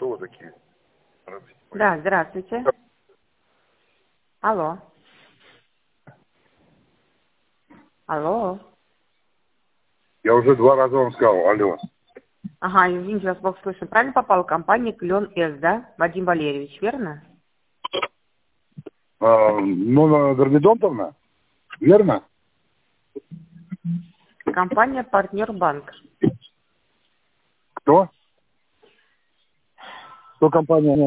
Кто вы такие? Да, здравствуйте. Алло. Алло. Я уже 2 раза вам сказал, алло. Ага, извините, вас плохо слышно. Правильно попала компания Клен С, да? Вадим Валерьевич, верно? Нона Дормидонтовна? Верно? Компания Партнер Банк. Кто? Кто компания?